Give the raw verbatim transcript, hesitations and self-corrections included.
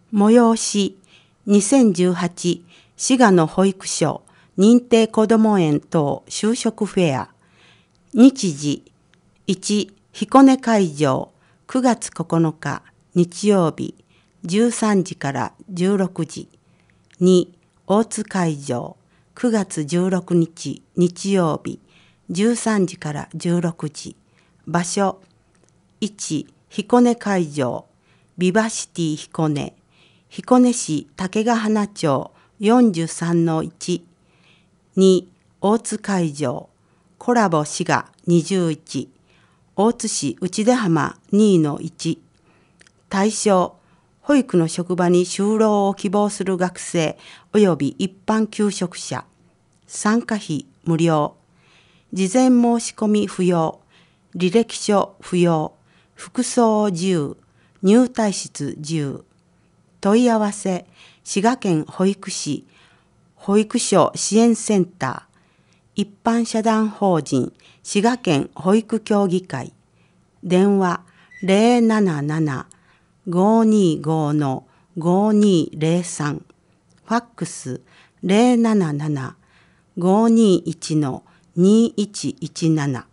催しにせんじゅうはち滋賀の保育所認定こども園等就職フェア。日時いち彦根会場くがつここのか日曜日じゅうさんじからじゅうろくじ。に大津会場くがつじゅうろくにち日曜日じゅうさんじからじゅうろくじ。場所いち彦根会場ビバシティ彦根彦根市竹ヶ花町 よんじゅうさんのいち。に大津会場コラボ滋賀にじゅういち大津市内出浜 にのいち。対象保育の職場に就労を希望する学生及び一般求職者。参加費無料。事前申し込み不要。履歴書不要。服装自由。入退室自由。問い合わせ滋賀県保育士保育所支援センター一般社団法人滋賀県保育協議会。電話 ゼロなななな ごーにーごー のごーにーぜろさん。ファックス ゼロなななな ごーにーいち のにーいちいちなな。